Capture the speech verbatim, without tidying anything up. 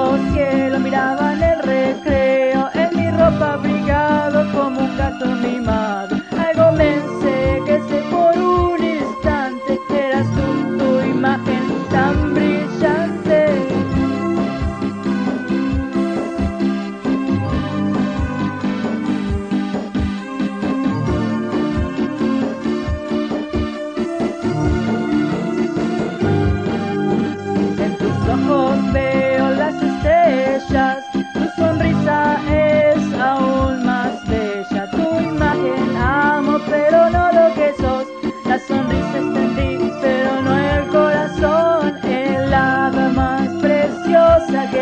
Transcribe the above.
los cielos miraban el recreo, en mi ropa abrigado como un gato mimado. Algo me enseguece por un instante, eras tú, tu imagen tan brillante. En tus ojos veo las estrellas, tu sonrisa es aún más bella. Tu imagen amo, pero no lo que sos. La sonrisa está en ti, pero no el corazón. El hada más preciosa que